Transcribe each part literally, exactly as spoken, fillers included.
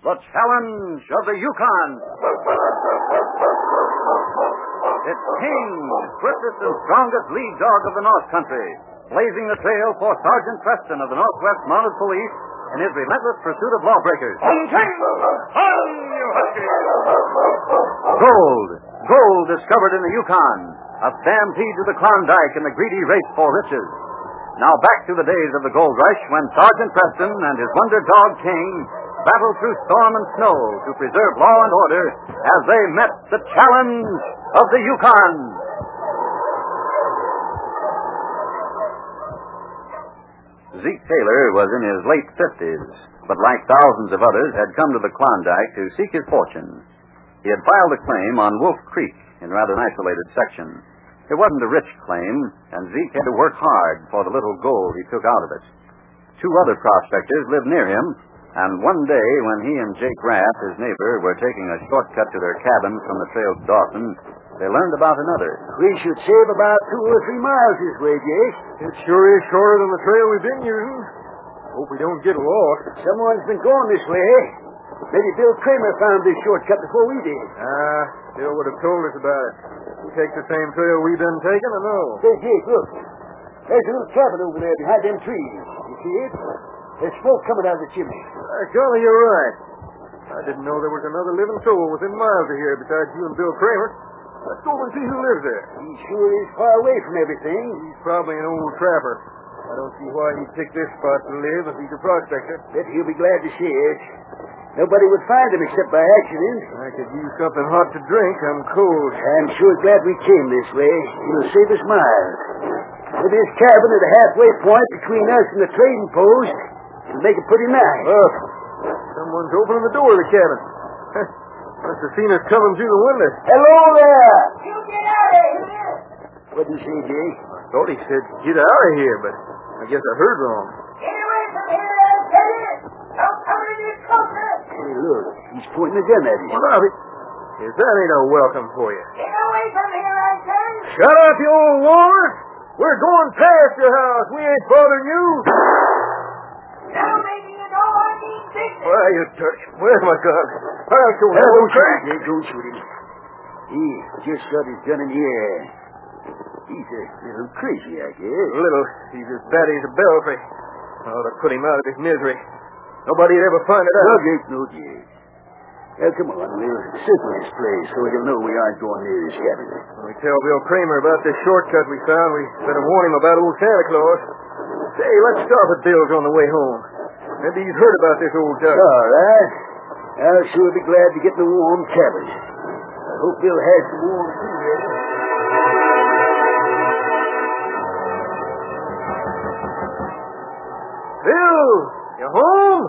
The Challenge of the Yukon. It's King, swiftest and strongest lead dog of the North Country, blazing the trail for Sergeant Preston of the Northwest Mounted Police in his relentless pursuit of lawbreakers. On King! On, you husky! Gold. Gold discovered in the Yukon. A stampede to the Klondike in the greedy race for riches. Now back to the days of the gold rush when Sergeant Preston and his wonder dog King battled through storm and snow to preserve law and order as they met the challenge of the Yukon. Zeke Taylor was in his late fifties, but like thousands of others had come to the Klondike to seek his fortune. He had filed a claim on Wolf Creek in rather an isolated section. It wasn't a rich claim, and Zeke had to work hard for the little gold he took out of it. Two other prospectors lived near him, and one day when he and Jake Rath, his neighbor, were taking a shortcut to their cabin from the trail to Dawson, they learned about another. We should save about two or three miles this way, Jake. It sure is shorter than the trail we've been using. Hope we don't get lost. Someone's been going this way. Maybe Bill Kramer found this shortcut before we did. Ah, Bill would have told us about it. He takes the same trail we've been taking, I know. Hey, Jake, look. There's a little cabin over there behind them trees. You see it? There's smoke coming out of the chimney. Uh, golly, you're right. I didn't know there was another living soul within miles of here besides you and Bill Kramer. Let's go over and see who lives there. He sure is far away from everything. He's probably an old trapper. I don't see why he'd pick this spot to live if he's a prospector. Bet he'll be glad to see it. Nobody would find him except by accident. I could use something hot to drink. I'm cold. I'm sure glad we came this way. It'll save us miles. With this cabin at a halfway point between us and the trading post, it'll make it pretty nice. Look, someone's opening the door of the cabin. Must have seen us coming through the window. Hello there! You get out of here! What'd you say, Jake? I thought he said, get out of here, but I guess I heard wrong. Get away from here, I tell you! Don't come any closer! Hey, look, he's pointing a gun at us. Well, now, if that ain't a welcome for you. Get away from here, I tell you! Shut up, you old warmer! We're going past your house. We ain't bothering you. Don't make me know I need business! Why, you dirty... Where's my gun? I'll show Hey, that don't old shoot crack. him, Jake. Don't shoot him. He just shot his gun in the air. He's a little crazy, I guess. Little. He's as bad as a belfry. I ought to put him out of his misery. Nobody'd ever find it No, out. Jake, no, Jake. Now, come on. We'll circle this place so he'll know we aren't going near his cabin. When we tell Bill Kramer about this shortcut we found, we better warn him about old Santa Claus. Say, let's stop at Bill's on the way home. Maybe he's heard about this old duck. All right. I'll sure be glad to get in a warm cabin. I hope Bill has some warm food ready. Bill, you home?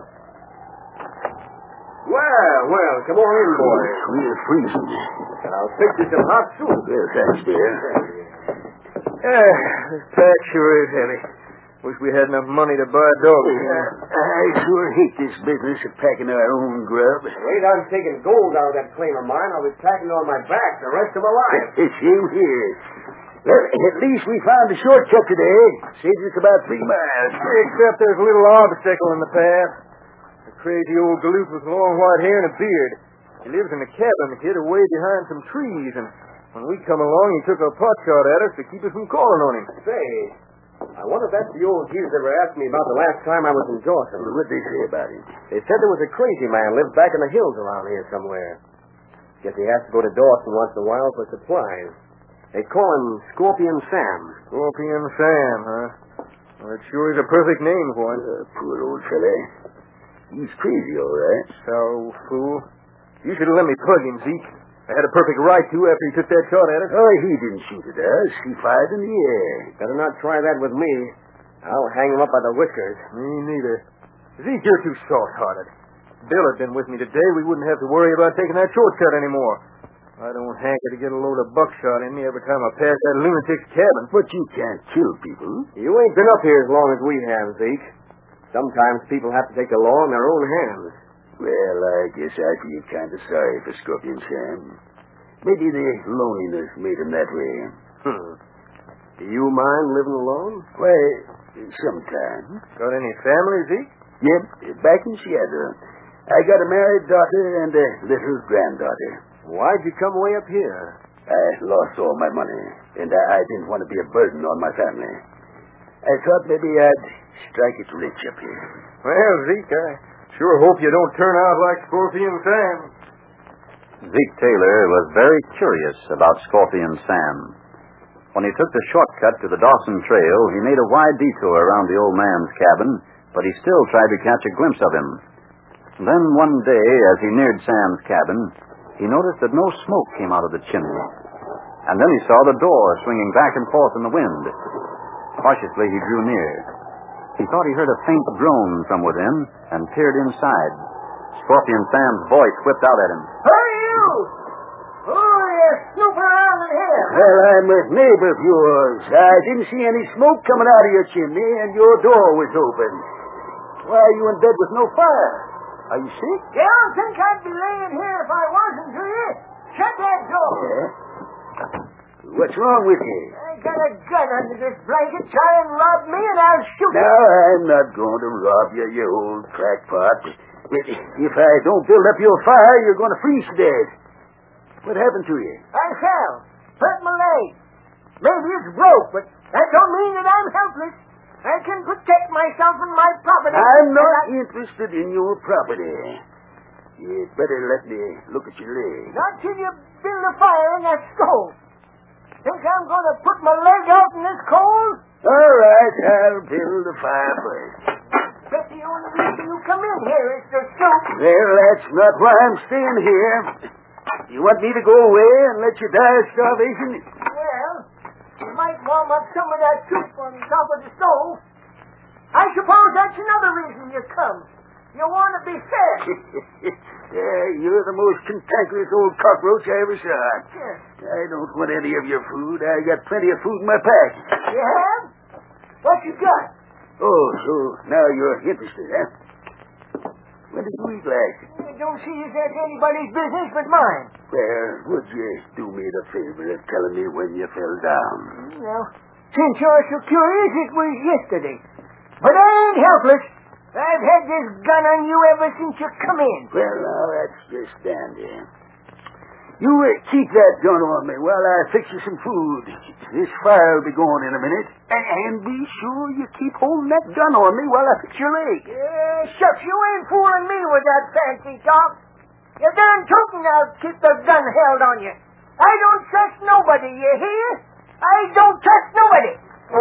Well, well, come on in, boys. We're freezing. I'll fix you some hot soup. Well, thanks, Bill. Yeah, this pack sure is heavy. Wish we had enough money to buy dogs. I sure hate this business of packing our own grub. Wait, I'm taking gold out of that claim of mine. I'll be packing it on my back the rest of my life. Same here. Well, at least we found a shortcut today. Saves us about three miles. Except there's a little obstacle in the path. A crazy old galoot with long white hair and a beard. He lives in a cabin hid away behind some trees, and when we come along, he took a pot shot at us to keep us from calling on him. Say, I wonder if that's the old Jews that ever asked me about the last time I was in Dawson. What'd they say about it? They said there was a crazy man lived back in the hills around here somewhere. Guess he has to go to Dawson once in a while for supplies. They call him Scorpion Sam. Scorpion Sam, huh? Well, it sure is a perfect name for him. Uh, poor old fella. He's crazy, all right. So, fool. You should have let me plug him, Zeke. I had a perfect right to after he took that shot at us. Oh, he didn't shoot at us. He fired in the air. Better not try that with me. I'll hang him up by the whiskers. Me neither. Zeke, you're too soft-hearted. Bill had been with me today, we wouldn't have to worry about taking that shortcut anymore. I don't hanker to get a load of buckshot in me every time I pass that lunatic's cabin. But you can't kill people. You ain't been up here as long as we have, Zeke. Sometimes people have to take the law in their own hands. Well, I guess I feel kind of sorry for Scorpion Sam. Maybe the loneliness made him that way. Hmm. Do you mind living alone? Why, sometimes. Got any family, Zeke? Yep, back in Seattle. I got a married daughter and a little granddaughter. Why'd you come way up here? I lost all my money, and I, I didn't want to be a burden on my family. I thought maybe I'd strike it rich up here. Well, Zeke, I sure hope you don't turn out like Scorpion Sam. Zeke Taylor was very curious about Scorpion Sam. When he took the shortcut to the Dawson Trail, he made a wide detour around the old man's cabin, but he still tried to catch a glimpse of him. Then one day, as he neared Sam's cabin, he noticed that no smoke came out of the chimney. And then he saw the door swinging back and forth in the wind. Cautiously, he drew near. He thought he heard a faint groan from within and peered inside. Scorpion Sam's voice whipped out at him. Who are you? Who are you snooping around in here? Well, I'm a neighbor of yours. I didn't see any smoke coming out of your chimney, and your door was open. Why are you in bed with no fire? Are you sick? You don't think I'd be laying here if I wasn't, do you? Shut that door. Yeah? What's wrong with you? I got a gun under this blanket. Try and rob me, and I'll shoot you. No, I'm not going to rob you, you old crackpot. If I don't build up your fire, you're going to freeze to death. What happened to you? I fell. Hurt my leg. Maybe it's broke, but that don't mean that I'm helpless. I can protect myself and my property. I'm not I... interested in your property. You'd better let me look at your leg. Not till you build a fire in that stove. Think I'm going to put my leg out in this cold? All right, I'll build a fire first. Bet the only reason you come in here is to shoot. Well, that's not why I'm staying here. You want me to go away and let you die of starvation? Well, you might warm up some of that soup on top of the stove. I suppose that's another reason you come. You want to be fed. Yeah, you're the most cantankerous old cockroach I ever saw. Yes. I don't want any of your food. I got plenty of food in my pack. You have? What you got? Oh, so now you're interested, huh? What did you eat last? I don't see as that's anybody's business but mine. Well, would you do me the favor of telling me when you fell down? Well, since you're so curious, it was yesterday. But I ain't helpless. I've had this gun on you ever since you come in. Well, now, that's just dandy. You uh, keep that gun on me while I fix you some food. This fire will be going in a minute. And, and be sure you keep holding that gun on me while I fix your leg. Yeah, shucks, you ain't fooling me with that fancy talk. You're darn tootin' I'll keep the gun held on you. I don't trust nobody, you hear? I don't trust nobody.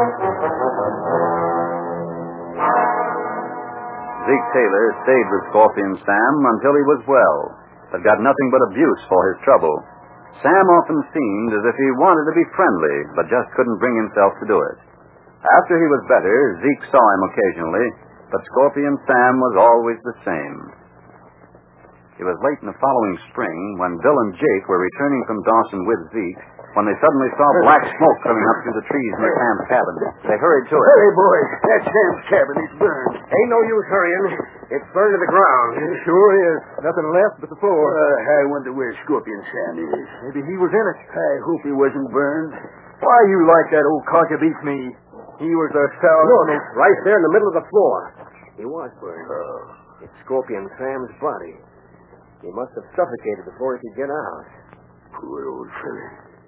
Zeke Taylor stayed with Scorpion Sam until he was well, but got nothing but abuse for his trouble. Sam often seemed as if he wanted to be friendly, but just couldn't bring himself to do it. After he was better, Zeke saw him occasionally, but Scorpion Sam was always the same. It was late in the following spring when Bill and Jake were returning from Dawson with Zeke when they suddenly saw black smoke coming up through the trees near Sam's cabin. They hurried to it. Hey, boys, that Sam's cabin is burned. Ain't no use hurrying. It's burned to the ground. It sure is. Nothing left but the floor. Uh, I wonder where Scorpion Sam is. Maybe he was in it. I hope he wasn't burned. Why you like that old cock you beat me? He was a stout... Look, right there in the middle of the floor. He was burned. Oh. It's Scorpion Sam's body. He must have suffocated before he could get out. Poor old fella.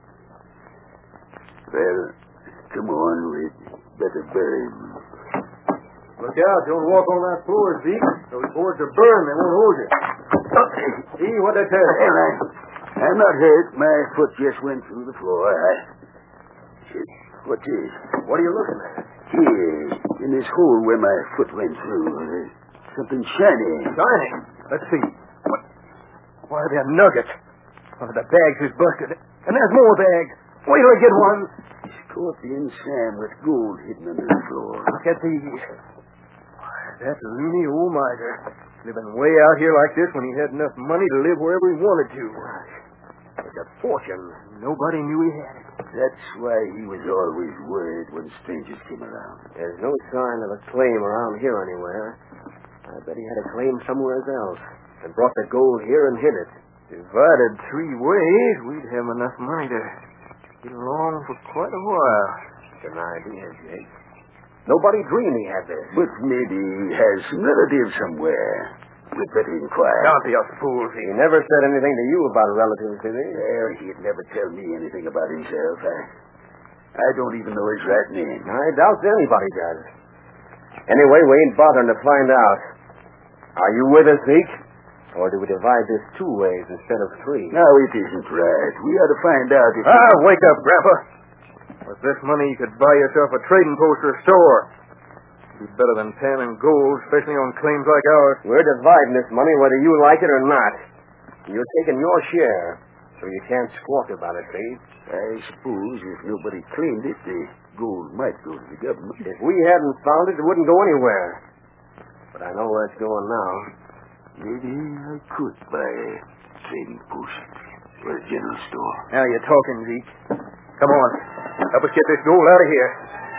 Well, come on, we'd better bury him. Look out, don't walk on that floor, Zeke. Those boards are burned, they won't hold you. See what I tell you. Well, I, I'm not hurt. My foot just went through the floor. I... What's this? What are you looking at? Here, in this hole where my foot went through, there's something shiny. Shining? Let's see. What? Why, they're nuggets. One of the bags is busted. And there's more bags. Wait till I get one. Scorpion Sam with gold hidden under the floor. Look at these. Why, that loony old miser. Living way out here like this when he had enough money to live wherever he wanted to. It's a fortune. Nobody knew he had it. That's why he was always worried when strangers came around. There's no sign of a claim around here anywhere. I bet he had a claim somewhere else and brought the gold here and hid it. Divided three ways, we'd have enough money to get along for quite a while. It's an idea, Jake. Nobody dreamed he had this. But maybe he has some relatives somewhere. We'd better inquire. Don't be a fool, He Zeke. never said anything to you about relatives, did he? Well, he'd never tell me anything about himself. I, I don't even know his right name. I doubt anybody does. Anyway, we ain't bothering to find out. Are you with us, Zeke? Or do we divide this two ways instead of three? No, it isn't right. We ought to find out if... Ah, wake up, Grandpa. With this money, you could buy yourself a trading post or a store. It'd be better than pen and gold, especially on claims like ours. We're dividing this money whether you like it or not. You're taking your share, so you can't squawk about it, see? I suppose if nobody claimed it, the gold might go to the government. If we hadn't found it, it wouldn't go anywhere. But I know where it's going now. Maybe I could buy a trading post or a general store. Now you're talking, Zeke. Come on. Help us get this gold out of here.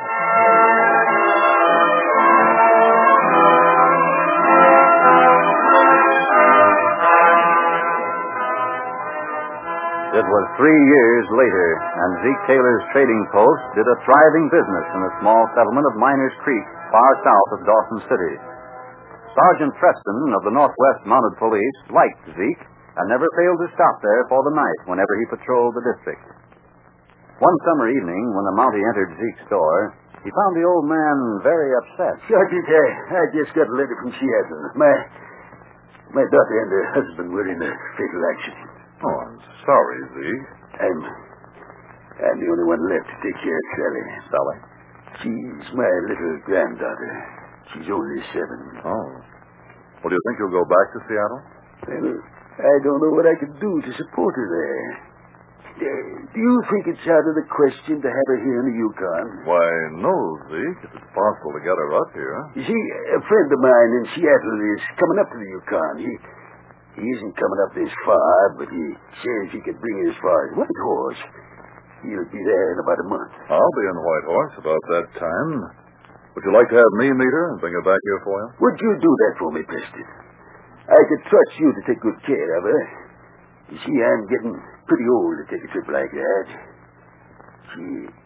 It was three years later, and Zeke Taylor's trading post did a thriving business in the small settlement of Miners Creek, far south of Dawson City. Sergeant Preston of the Northwest Mounted Police liked Zeke and never failed to stop there for the night whenever he patrolled the district. One summer evening, when the Mountie entered Zeke's store, he found the old man very upset. Sergeant, I, I just got a letter from Seattle. My, my daughter and her husband were in a fatal accident. Oh, I'm sorry, Zeke. I'm, I'm the only one left to take care of Sally. Sally? She's my little granddaughter. She's only seven. Oh. Well, do you think you'll go back to Seattle? Well, I don't know what I could do to support her there. Uh, do you think it's out of the question to have her here in the Yukon? Why, no, Zeke. If it's possible to get her up here. You see, a friend of mine in Seattle is coming up to the Yukon. He he isn't coming up this far, but he says he could bring her as far as Whitehorse. He'll be there in about a month. I'll be in Whitehorse about that time. Would you like to have me meet her and bring her back here for you? Would you do that for me, Preston? I could trust you to take good care of her. You see, I'm getting pretty old to take a trip like that. She...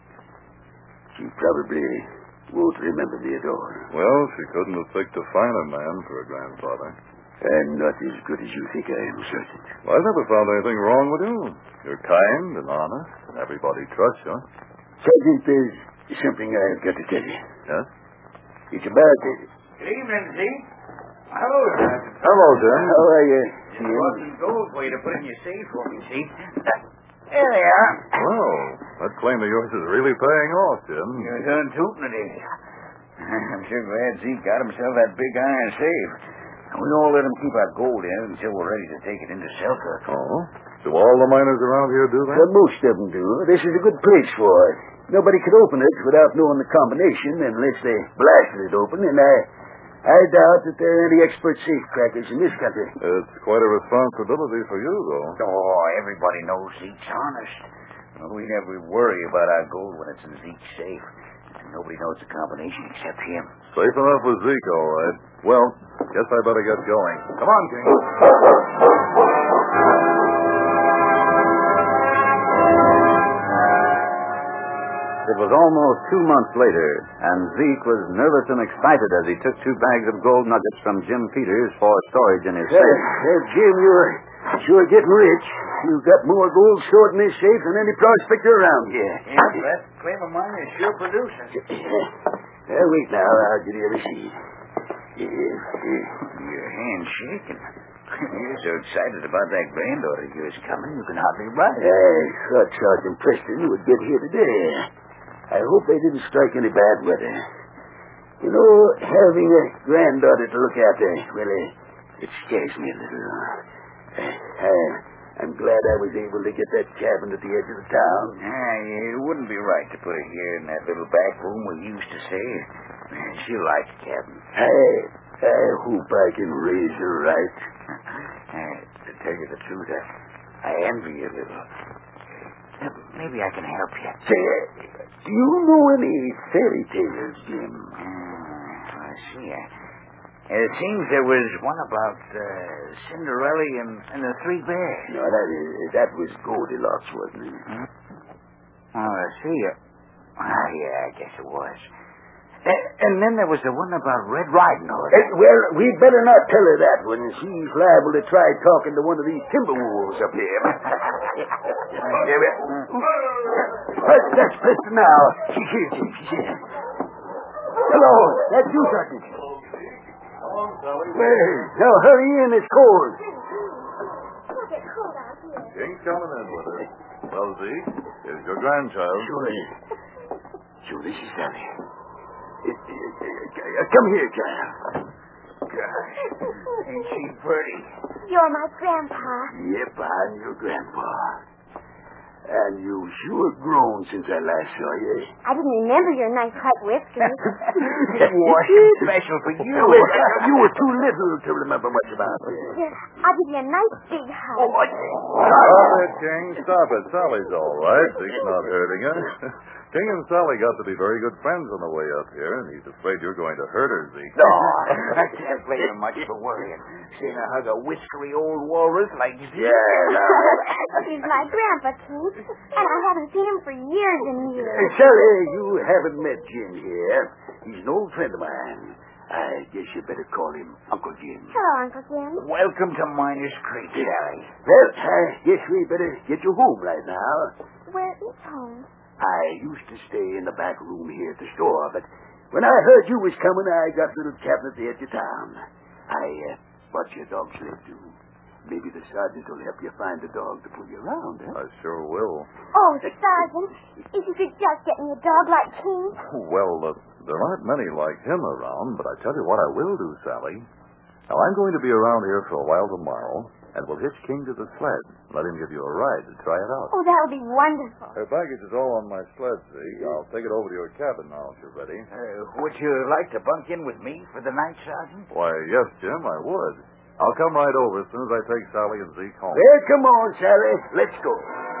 She probably won't remember me at all. Well, she couldn't have picked a finer man for a grandfather. I'm not as good as you think I am, Sergeant. Well, I never found anything wrong with you. You're kind and honest, and everybody trusts you. Sergeant, there's something I've got to tell you. Yes? It's about it. Good evening, Zeke. Hello, Sergeant. Hello, Jim. How are you? Just brought some gold for you to put in your safe for me, Zeke. There they are. Well, that claim of yours is really paying off, Jim. You're done tooting it, is. I'm sure glad Zeke got himself that big iron safe. We all let him keep our gold in it until we're ready to take it into Selkirk. Oh? Do all the miners around here do that? Well, most of them do. This is a good place for it. Nobody could open it without knowing the combination unless they blasted it open, and I... I doubt that there are any expert safecrackers in this country. It's quite a responsibility for you, though. Oh, everybody knows Zeke's honest. Well, we never worry about our gold when it's in Zeke's safe. And nobody knows the combination except him. Safe enough with Zeke, all right. Well, guess I better get going. Come on, King. It was almost two months later, and Zeke was nervous and excited as he took two bags of gold nuggets from Jim Peters for storage in his Well, safe. well, Jim, you're sure getting rich. You've got more gold stored in this safe than any prospector around here. Yeah, that claim of mine is sure producing. Well, wait now. I'll give you a receipt. Here, here. Your hand's shaking. You're so excited about that granddaughter of yours coming, you can hardly write. I thought Sergeant Preston would get here today. I hope they didn't strike any bad weather. You know, having a granddaughter to look after, well, uh, it scares me a little. Uh, I, I'm glad I was able to get that cabin at the edge of the town. Ah, it wouldn't be right to put her here in that little back room we used to stay. She'll like the cabin. I, I hope I can raise her right. Uh, to tell you the truth, I, I envy you a little. Uh, maybe I can help you. Say, uh, do you know any fairy tales, Jim? Uh, I see. Uh, it seems there was one about uh, Cinderella and, and the Three Bears. No, that is, that was Goldilocks, wasn't it? Hmm? Oh, I see. Uh, ah, yeah, I guess it was. And then there was the one about Red Riding Hood. Uh, well, we'd better not tell her that one. She's liable to try talking to one of these timber wolves up here. That's, that's Preston now. She's here, Jake. She's here. Hello. That's you, Sergeant. Come on, Sally. Well, now hurry in. It's cold. King's coming in with her. Well, Zeke, here's your grandchild. Sure. Sure, this is Sally. Uh, uh, uh, come here, child. Gosh, ain't she pretty? You're my grandpa. Yep, I'm your grandpa. And you sure grown since I last saw you. I didn't remember your nice white whiskers. Wash special for you. You were too little to remember much about me. Here, I'll give you a nice big hug. Oh, I... Stop it, King. Stop it. Sally's all right. Zeke's not hurting her. King and Sally got to be very good friends on the way up here, and he's afraid you're going to hurt her, Zeke. No, I can't blame him much for worrying. Seeing her hug a whiskery old walrus like Zeke. Yeah, now... He's my grandpa, Keith, and I haven't seen him for years and years. Uh, Sally, you haven't met Jim here. He's an old friend of mine. I guess you better call him Uncle Jim. Hello, Uncle Jim. Welcome to Miners Creek, Sally. Well, I guess we better get you home right now. Where is home? I used to stay in the back room here at the store, but when I heard you was coming, I got a little cabin at the edge of town. I uh, bought you a dog sled, too. Maybe the sergeant will help you find a dog to pull you around, eh? I sure will. Oh, Sergeant, if you could just get me a dog like King. Well, uh, there aren't many like him around, but I tell you what I will do, Sally. Now, I'm going to be around here for a while tomorrow, and we'll hitch King to the sled. Let him give you a ride to try it out. Oh, that would be wonderful. Her baggage is all on my sled, Zeke. I'll take it over to your cabin now if you're ready. Uh, would you like to bunk in with me for the night, Sergeant? Why, yes, Jim, I would. I'll come right over as soon as I take Sally and Zeke home. Well, come on, Sally. Let's go.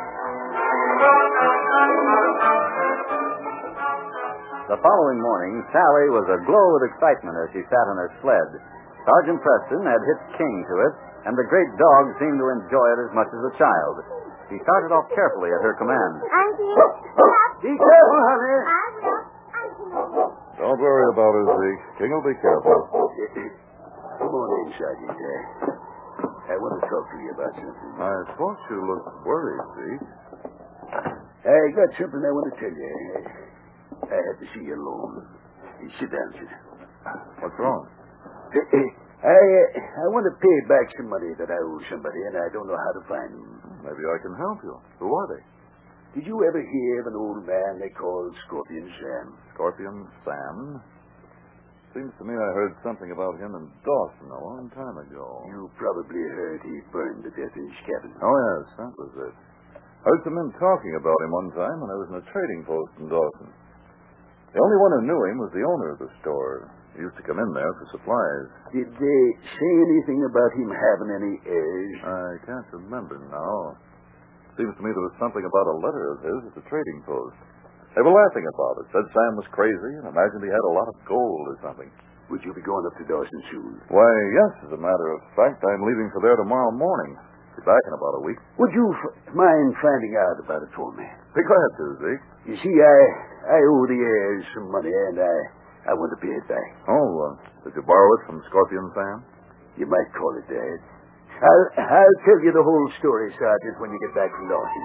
The following morning, Sally was aglow with excitement as she sat on her sled. Sergeant Preston had hitched King to it, and the great dog seemed to enjoy it as much as a child. He started off carefully at her command. Auntie, Be careful, honey. I will. Auntie. Don't worry about her, Zeke. King will be careful. Come on in, Sergeant. Uh, I want to talk to you about something. I thought you looked worried, Zeke. I got something I want to tell you. I had to see you alone. Sit down, sit down. What's wrong? I uh, I want to pay back some money that I owe somebody, and I don't know how to find them. Maybe I can help you. Who are they? Did you ever hear of an old man they called Scorpion Sam? Scorpion Sam? Seems to me I heard something about him in Dawson a long time ago. You probably heard he burned to death in his cabin. Oh, yes, that was it. Heard some men talking about him one time when I was in a trading post in Dawson. The only one who knew him was the owner of the store. He used to come in there for supplies. Did they say anything about him having any heirs? I can't remember now. Seems to me there was something about a letter of his at the trading post. They were laughing about it. Said Sam was crazy and imagined he had a lot of gold or something. Would you be going up to Dawson soon? Why, yes, as a matter of fact, I'm leaving for there tomorrow morning. Be back in about a week. Would you f- mind finding out about it for me? Be glad to, Zeke. You see, I I owe the heirs some money, and I, I want to pay it back. Oh, uh, did you borrow it from Scorpion Sam? You might call it that. I'll, I'll tell you the whole story, Sergeant, when you get back from Dawson.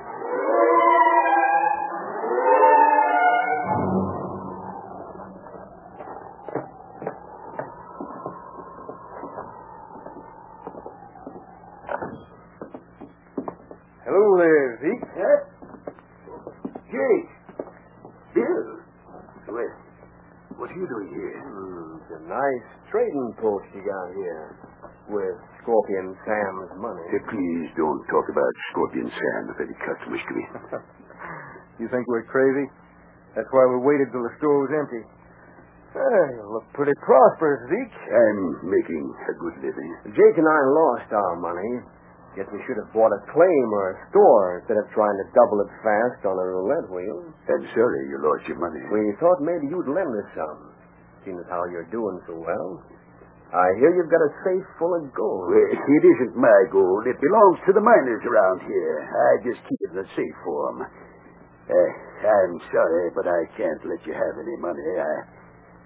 Hello there, Zeke. Huh? Jake. Bill. Well, what are you doing here? Hmm, it's a nice trading post you got here with Scorpion Sam's money. Hey, please don't talk about Scorpion Sam if any customers come in. You think we're crazy? That's why we waited till the store was empty. Hey, you look pretty prosperous, Zeke. I'm making a good living. Jake and I lost our money. Guess we should have bought a claim or a store instead of trying to double it fast on a roulette wheel. I'm sorry you lost your money. We thought maybe you'd lend us some, seeing as how you're doing so well. I hear you've got a safe full of gold. Well, it isn't my gold. It belongs to the miners around here. I just keep it in a safe form. Uh, I'm sorry, but I can't let you have any money. I,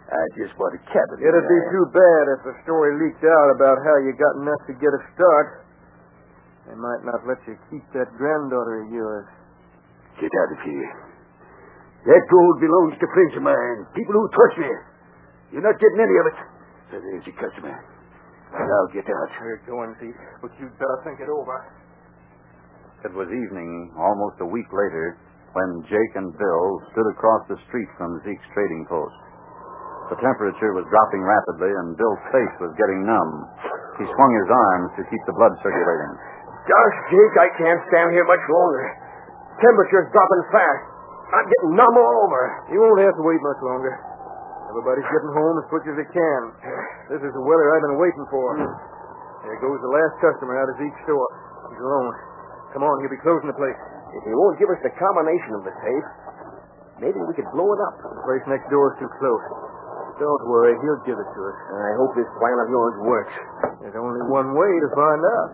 I just bought a cabin. It'd be too bad if the story leaked out about how you got enough to get a start. They might not let you keep that granddaughter of yours. Get out of here. That gold belongs to friends of mine, people who trust me. You're not getting any of it. So there's your customer. Now get out. We're going, Zeke, but you'd better think it over. It was evening, almost a week later, when Jake and Bill stood across the street from Zeke's trading post. The temperature was dropping rapidly, and Bill's face was getting numb. He swung his arms to keep the blood circulating. Gosh, Jake, I can't stand here much longer. Temperature's dropping fast. I'm getting numb all over. You won't have to wait much longer. Everybody's getting home as quick as they can. This is the weather I've been waiting for. There goes the last customer out of Zeke's store. He's alone. Come on, he'll be closing the place. If he won't give us the combination of the safe, maybe we could blow it up. The place next door is too close. Don't worry, he'll give it to us. I hope this plan of yours works. There's only one way to find out.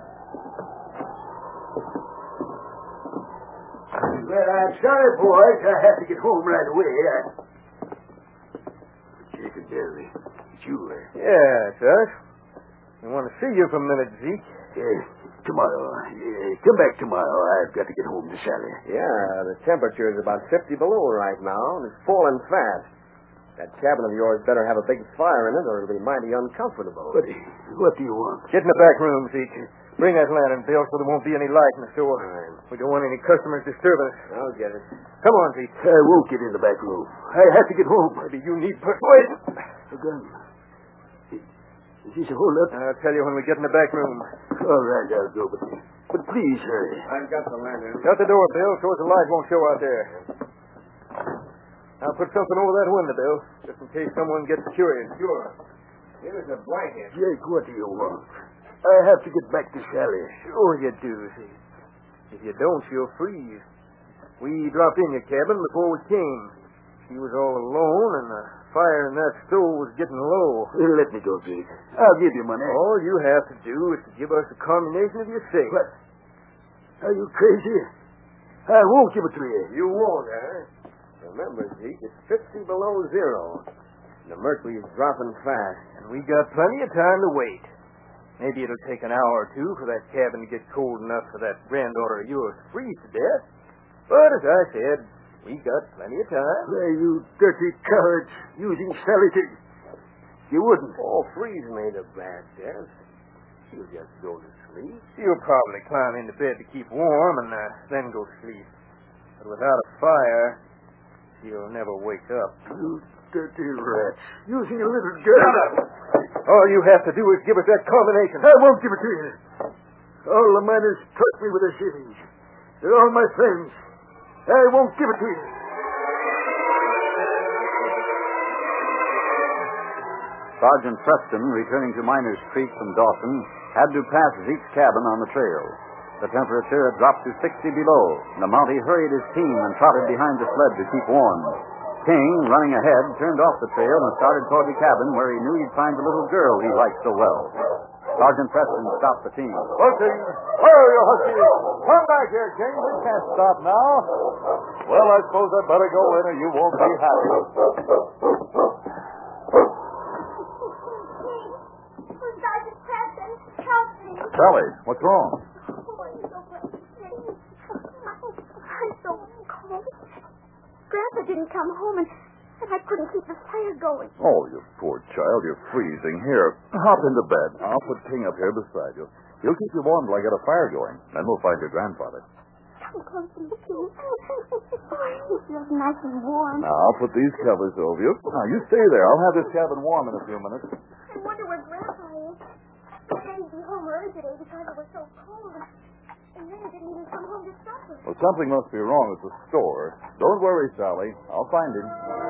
Well, I'm sorry, boys. I have to get home right away. I... Jacob Derry, it's you, eh? Yeah, it's us. We want to see you for a minute, Zeke. Uh, tomorrow. Uh, come back tomorrow. I've got to get home to Sally. Yeah, the temperature is about fifty below right now, and it's falling fast. That cabin of yours better have a big fire in it, or it'll be mighty uncomfortable. What, what do you want? Get in the back room, Zeke. Bring that lantern, Bill, so there won't be any light in the store. Right. We don't want any customers disturbing us. I'll get it. Come on, Zeke. I won't get in the back room. I have to get home. Maybe you need persuasion. A gun. Is this a hold-up? I'll tell you when we get in the back room. All right, I'll go, but, but please hurry. I've got the lantern. Shut the door, Bill, so the light won't show out there. I'll put something over that window, Bill, just in case someone gets curious. Sure. Here's a blanket. Jake, what do you want? I have to get back to Sally. Sure you do, Zeke. If you don't, she'll freeze. We dropped in your cabin before we came. She was all alone, and the fire in that stove was getting low. Well, let me go, Jake. I'll give you money. All you have to do is to give us a combination of your safe. What? Are you crazy? I won't give it to you. You won't, eh? Remember, Zeke, it's fifty below zero. The mercury's dropping fast. And we got plenty of time to wait. Maybe it'll take an hour or two for that cabin to get cold enough for that granddaughter of yours to freeze to death. But as I said, we got plenty of time. Why, you dirty cowards, using Sally to... You wouldn't. Oh, freezing ain't a bad death. She'll just go to sleep. She'll probably climb into bed to keep warm and uh, then go to sleep. But without a fire, she'll never wake up. You dirty rats. Using a little girl. All you have to do is give us that combination. I won't give it to you. All the miners trust me with their savings. They're all my friends. I won't give it to you. Sergeant Preston, returning to Miners Creek from Dawson, had to pass Zeke's cabin on the trail. The temperature had dropped to sixty below, and the Mountie hurried his team and trotted behind the sled to keep warm. King, running ahead, turned off the trail and started toward the cabin where he knew he'd find the little girl he liked so well. Sergeant Preston stopped the team. Husky! Where are you, Husky? Come back here, King. We can't stop now. Well, I suppose I'd better go in or you won't be happy. Sergeant Preston, help me. Sally, what's wrong? Oh, I'm so frustrated. I'm so cold. Grandpa didn't come home, and, and I couldn't keep the fire going. Oh, you poor child. You're freezing. Here, hop into bed. I'll put King up here beside you. He'll keep you warm till I get a fire going. Then we'll find your grandfather. I'm close to the king. It feels nice and warm. Now, I'll put these covers over you. Now, you stay there. I'll have this cabin warm in a few minutes. I wonder where Grandpa is. He said he'd be home early today because it was so cold. And then he didn't even come home to supper. Well, something must be wrong at the store. Don't worry, Sally. I'll find him.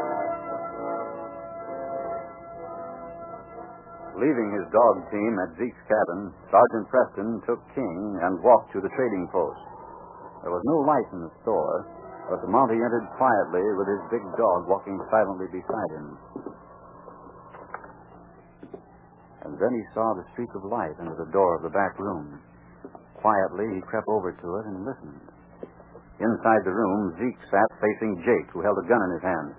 Leaving his dog team at Zeke's cabin, Sergeant Preston took King and walked to the trading post. There was no light in the store, but the Mountie entered quietly with his big dog walking silently beside him. And then he saw the streak of light under the door of the back room. Quietly, he crept over to it and listened. Inside the room, Zeke sat facing Jake, who held a gun in his hand.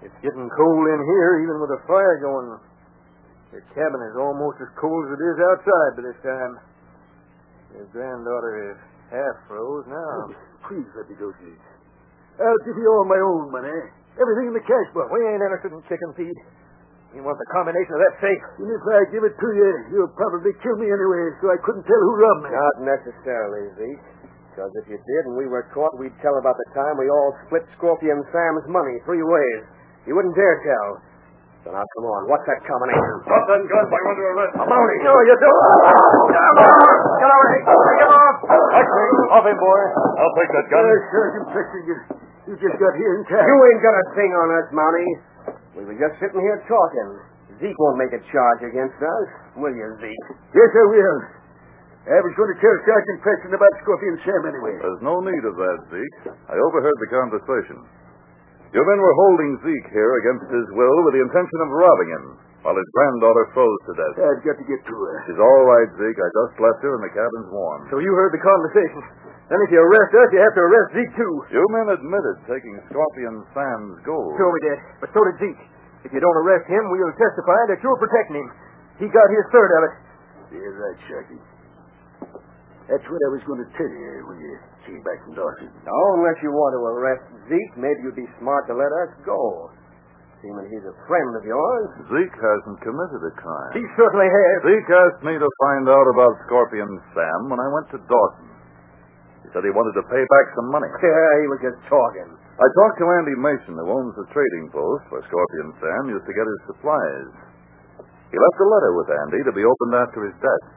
It's getting cold in here, even with a fire going. Your cabin is almost as cold as it is outside by this time. Your granddaughter is half froze now. Please let me go, Zeke. I'll give you all my own money. Everything in the cash box. We ain't interested in chicken feed. You want the combination of that safe? And if I give it to you, you'll probably kill me anyway, so I couldn't tell who robbed me. Not necessarily, Zeke. Because if you did and we were caught, we'd tell about the time we all split Scorpion Sam's money three ways. You wouldn't dare tell. So now, come on. What's that combination? Drop that gun. I'm under arrest. A bounty. No, you don't. Get away. Get off. Off him, boy. I'll take that gun. Uh, Sergeant Preston, you, you just got here in time. You ain't got a thing on us, Mountie. We were just sitting here talking. Zeke won't make a charge against us, will you, Zeke? Yes, I will. I was going to tell Sergeant Preston about Scorpion Sam anyway. There's no need of that, Zeke. I overheard the conversation. You men were holding Zeke here against his will with the intention of robbing him, while his granddaughter froze to death. I've got to get to her. She's all right, Zeke. I just left her and the cabin's warm. So you heard the conversation. Then if you arrest us, you have to arrest Zeke, too. You men admitted taking Scorpion Sam's gold. Sure we did, but so did Zeke. If you don't arrest him, we'll testify that you're protecting him. He got his third of it. You're right, Sergeant. That's what I was going to tell you when you came back from Dawson. No, unless you want to arrest Zeke, maybe you'd be smart to let us go. Seeming he's a friend of yours. Zeke hasn't committed a crime. He certainly has. Zeke asked me to find out about Scorpion Sam when I went to Dawson. He said he wanted to pay back some money. Yeah, he was just talking. I talked to Andy Mason, who owns the trading post where Scorpion Sam used to get his supplies. He left a letter with Andy to be opened after his death.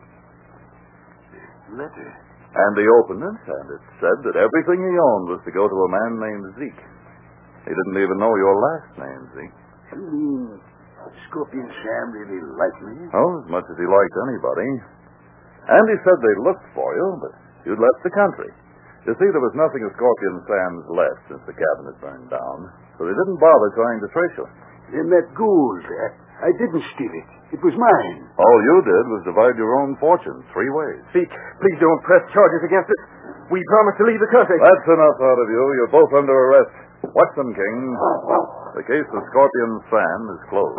Letter? Andy opened it, and it said that everything he owned was to go to a man named Zeke. He didn't even know your last name, Zeke. You mean Scorpion Sam really liked me? Oh, as much as he liked anybody. Andy said they looked for you, but you'd left the country. You see, there was nothing of Scorpion Sam's left since the cabin had burned down, so they didn't bother trying to trace you. And that gold, I, I didn't steal it. It was mine. All you did was divide your own fortune three ways. Zeke, please don't press charges against us. We promised to leave the country. That's enough out of you. You're both under arrest. Watch them, King. The case of Scorpion Sam is closed.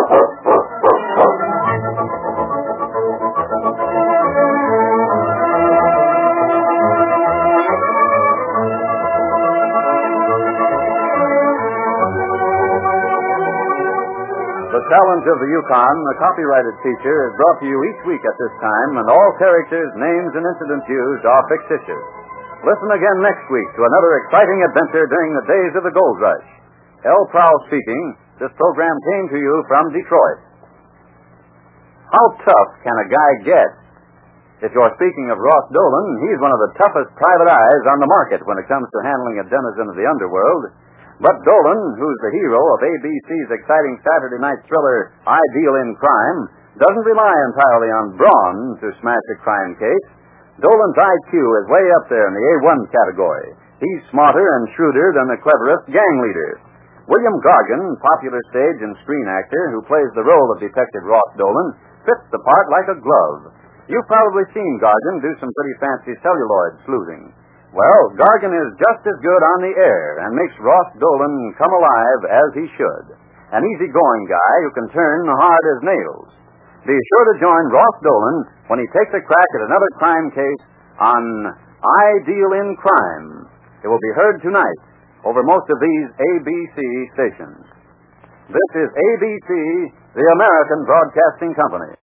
The Challenge of the Yukon, a copyrighted feature, is brought to you each week at this time, and all characters, names, and incidents used are fictitious. Listen again next week to another exciting adventure during the days of the gold rush. L. Prowl speaking. This program came to you from Detroit. How tough can a guy get? If you're speaking of Ross Dolan, he's one of the toughest private eyes on the market when it comes to handling a denizen of the underworld. But Dolan, who's the hero of A B C's exciting Saturday night thriller, Ideal in Crime, doesn't rely entirely on brawn to smash a crime case. Dolan's I Q is way up there in the A one category. He's smarter and shrewder than the cleverest gang leader. William Gargan, popular stage and screen actor who plays the role of Detective Ross Dolan, fits the part like a glove. You've probably seen Gargan do some pretty fancy celluloid sleuthing. Well, Gargan is just as good on the air and makes Ross Dolan come alive as he should. An easygoing guy who can turn hard as nails. Be sure to join Ross Dolan when he takes a crack at another crime case on Ideal in Crime. It will be heard tonight over most of these A B C stations. This is A B C, the American Broadcasting Company.